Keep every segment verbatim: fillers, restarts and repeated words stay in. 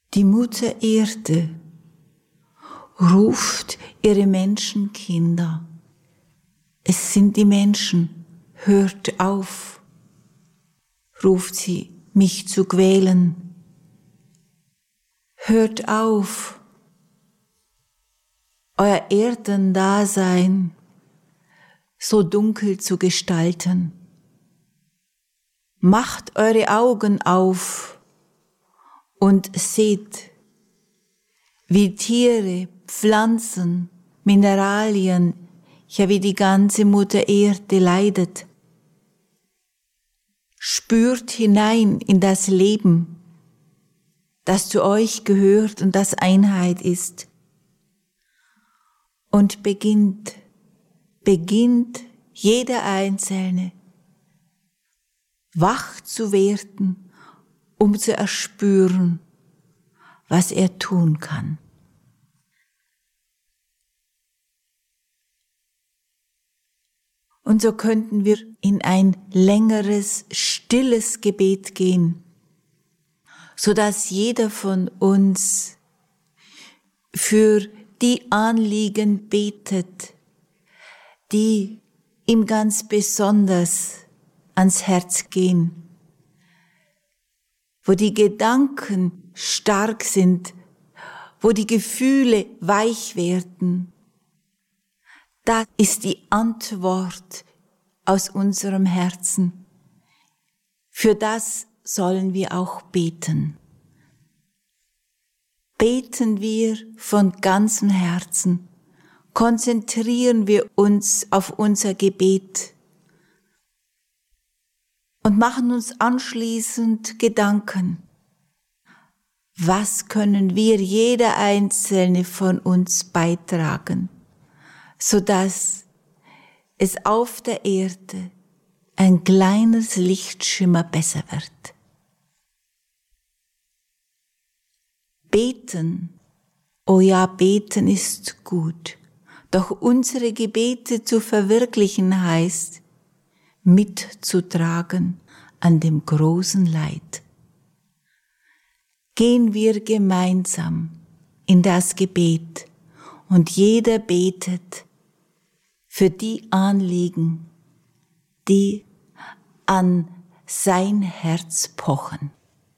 Die Mutter Erde ruft ihre Menschenkinder. Es sind die Menschen, hört auf, ruft sie, mich zu quälen. Hört auf, euer Erdendasein so dunkel zu gestalten. Macht eure Augen auf und seht, wie Tiere, Pflanzen, Mineralien, ja wie die ganze Mutter Erde leidet. Spürt hinein in das Leben, das zu euch gehört und das Einheit ist. Und beginnt, beginnt jeder Einzelne wach zu werden, um zu erspüren, was er tun kann. Und so könnten wir in ein längeres, stilles Gebet gehen, sodass jeder von uns für die Anliegen betet, die ihm ganz besonders ans Herz gehen, wo die Gedanken stark sind, wo die Gefühle weich werden. Das ist die Antwort aus unserem Herzen. Für das sollen wir auch beten. Beten wir von ganzem Herzen, konzentrieren wir uns auf unser Gebet und machen uns anschließend Gedanken. Was können wir, jeder Einzelne von uns, beitragen, sodass es auf der Erde ein kleines Lichtschimmer besser wird? Beten, oh ja, beten ist gut, doch unsere Gebete zu verwirklichen heißt, mitzutragen an dem großen Leid. Gehen wir gemeinsam in das Gebet und jeder betet für die Anliegen, die an sein Herz pochen.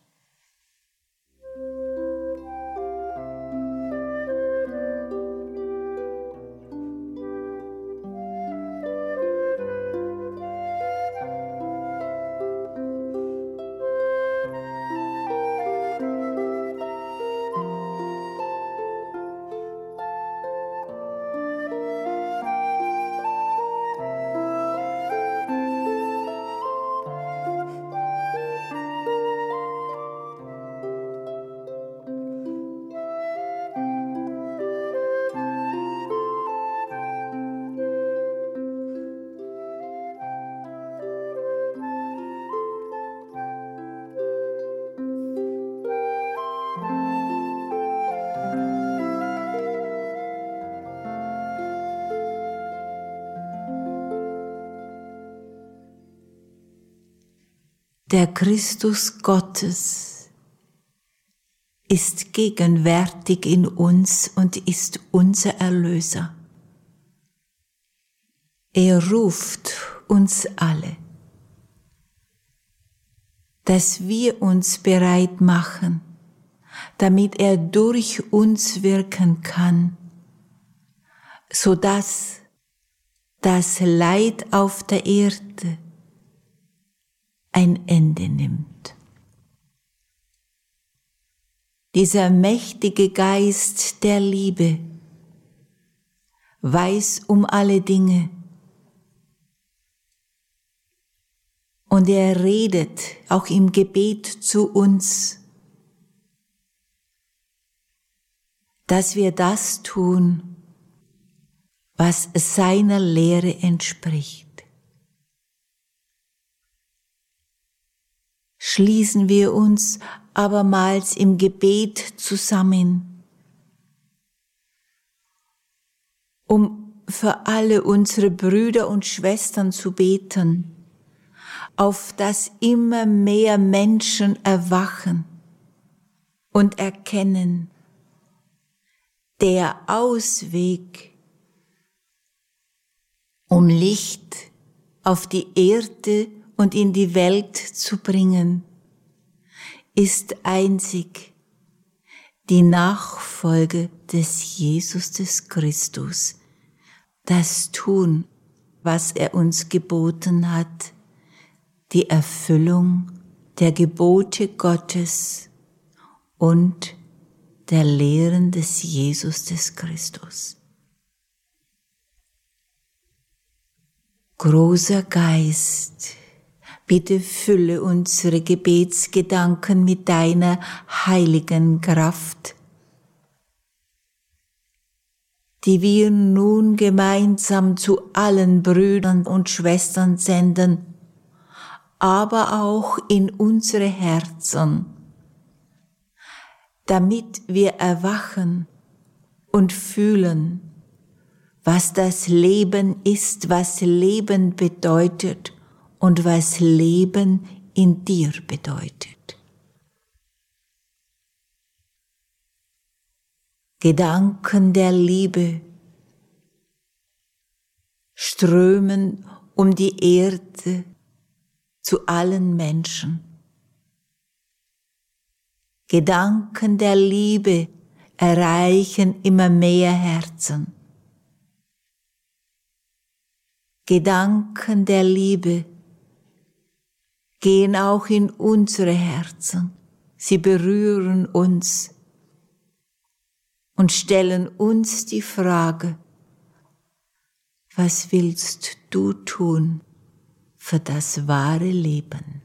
Der Christus Gottes ist gegenwärtig in uns und ist unser Erlöser. Er ruft uns alle, dass wir uns bereit machen, damit er durch uns wirken kann, sodass das Leid auf der Erde ein Ende nimmt. Dieser mächtige Geist der Liebe weiß um alle Dinge und er redet auch im Gebet zu uns, dass wir das tun, was seiner Lehre entspricht. Schließen wir uns abermals im Gebet zusammen, um für alle unsere Brüder und Schwestern zu beten, auf dass immer mehr Menschen erwachen und erkennen, der Ausweg, um Licht auf die Erde und in die Welt zu bringen, ist einzig die Nachfolge des Jesus des Christus, das Tun, was er uns geboten hat, die Erfüllung der Gebote Gottes und der Lehren des Jesus des Christus. Großer Geist, bitte fülle unsere Gebetsgedanken mit deiner heiligen Kraft, die wir nun gemeinsam zu allen Brüdern und Schwestern senden, aber auch in unsere Herzen, damit wir erwachen und fühlen, was das Leben ist, was Leben bedeutet und was Leben in dir bedeutet. Gedanken der Liebe strömen um die Erde zu allen Menschen. Gedanken der Liebe erreichen immer mehr Herzen. Gedanken der Liebe gehen auch in unsere Herzen. Sie berühren uns und stellen uns die Frage, was willst du tun für das wahre Leben?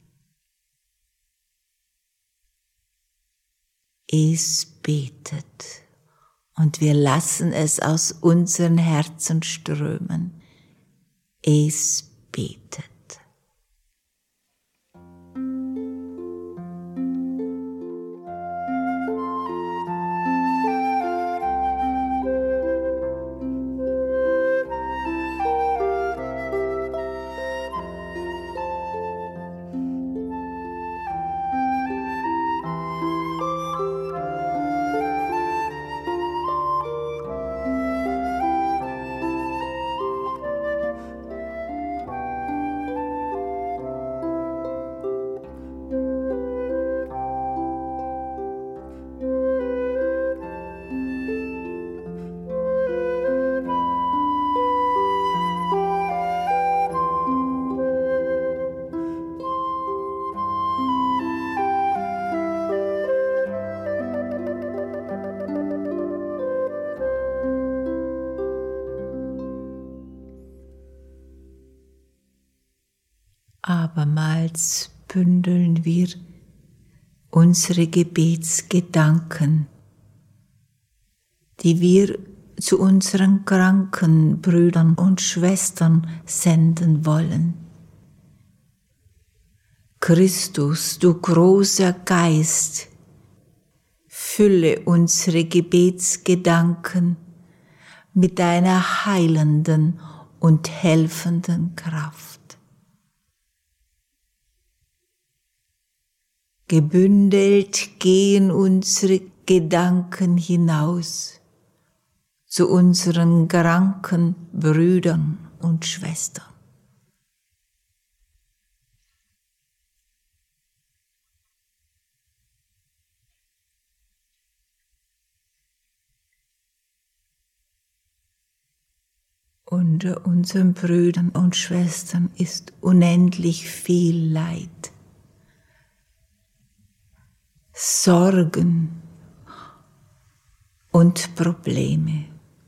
Es betet und wir lassen es aus unseren Herzen strömen. Es betet. Abermals bündeln wir unsere Gebetsgedanken, die wir zu unseren kranken Brüdern und Schwestern senden wollen. Christus, du großer Geist, fülle unsere Gebetsgedanken mit deiner heilenden und helfenden Kraft. Gebündelt gehen unsere Gedanken hinaus zu unseren kranken Brüdern und Schwestern. Unter unseren Brüdern und Schwestern ist unendlich viel Leid, Sorgen und Probleme.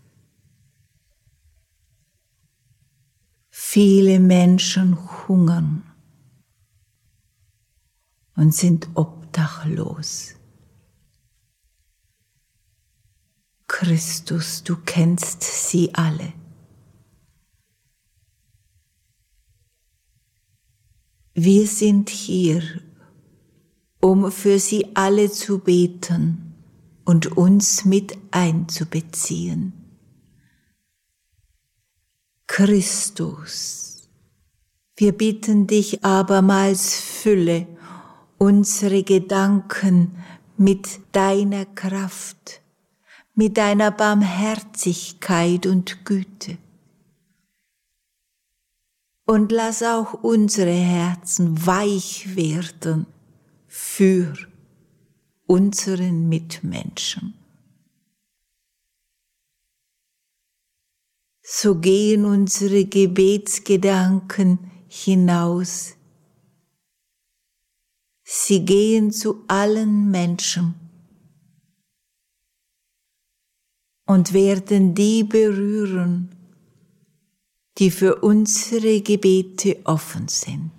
Viele Menschen hungern und sind obdachlos. Christus, du kennst sie alle. Wir sind hier, um für sie alle zu beten und uns mit einzubeziehen. Christus, wir bitten dich abermals, fülle unsere Gedanken mit deiner Kraft, mit deiner Barmherzigkeit und Güte. Und lass auch unsere Herzen weich werden für unseren Mitmenschen. So gehen unsere Gebetsgedanken hinaus. Sie gehen zu allen Menschen und werden die berühren, die für unsere Gebete offen sind.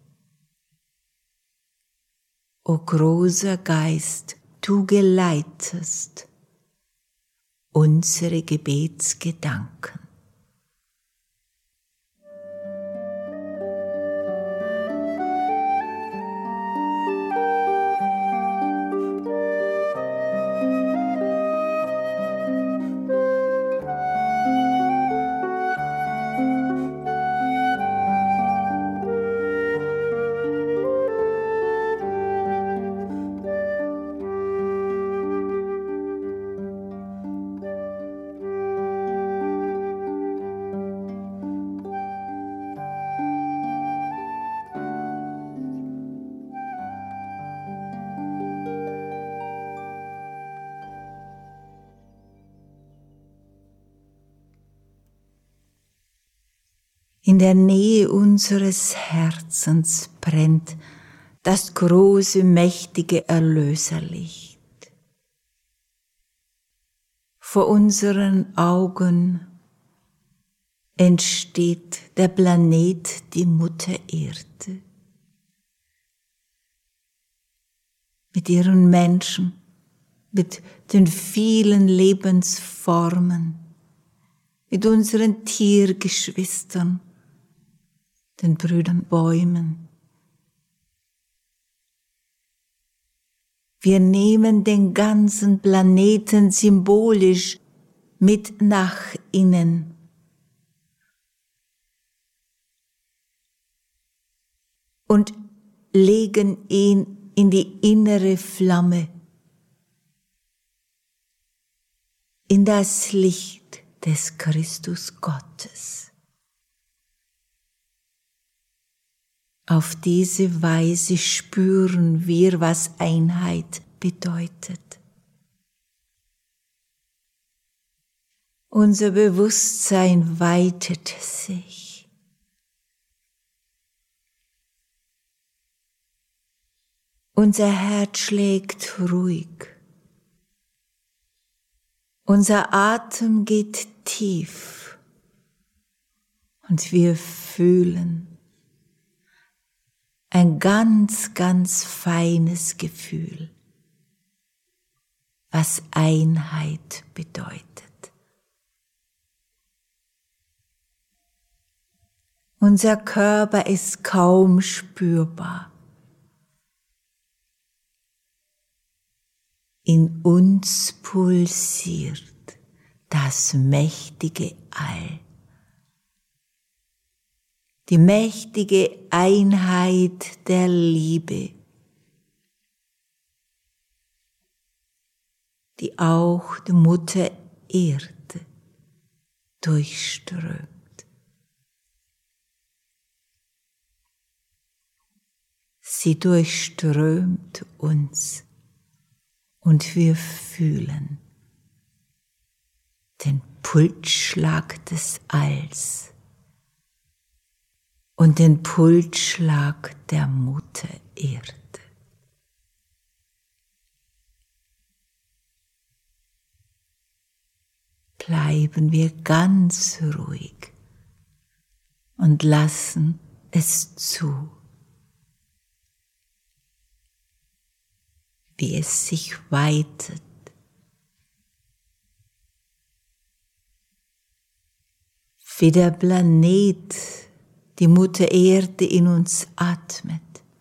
O großer Geist, du geleitest unsere Gebetsgedanken. In der Nähe unseres Herzens brennt das große, mächtige Erlöserlicht. Vor unseren Augen entsteht der Planet, die Mutter Erde. Mit ihren Menschen, mit den vielen Lebensformen, mit unseren Tiergeschwistern, den Brüdern Bäumen. Wir nehmen den ganzen Planeten symbolisch mit nach innen. Und legen ihn in die innere Flamme, in das Licht des Christus Gottes. Auf diese Weise spüren wir, was Einheit bedeutet. Unser Bewusstsein weitet sich. Unser Herz schlägt ruhig. Unser Atem geht tief. Und wir fühlen ein ganz, ganz feines Gefühl, was Einheit bedeutet. Unser Körper ist kaum spürbar. In uns pulsiert das mächtige All. Die mächtige Einheit der Liebe, die auch die Mutter Erde durchströmt. Sie durchströmt uns und wir fühlen den Pulsschlag des Alls und den Pulsschlag der Mutter Erde. Bleiben wir ganz ruhig und lassen es zu, wie es sich weitet. Wie der Planet, die Mutter Erde in uns atmet.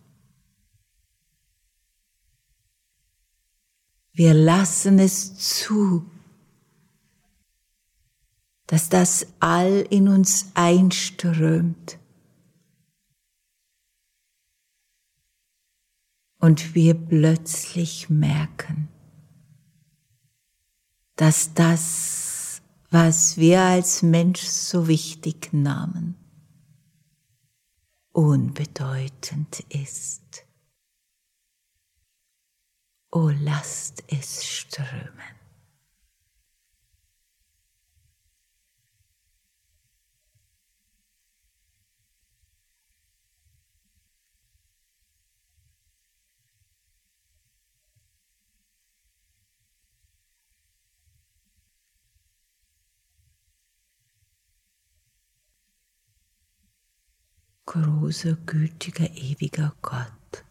Wir lassen es zu, dass das All in uns einströmt und wir plötzlich merken, dass das, was wir als Mensch so wichtig nahmen, unbedeutend ist. O lasst es strömen. Großer, gütiger, ewiger Gott,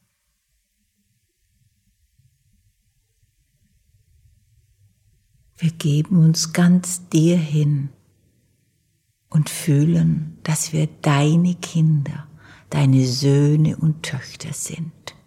wir geben uns ganz dir hin und fühlen, dass wir deine Kinder, deine Söhne und Töchter sind.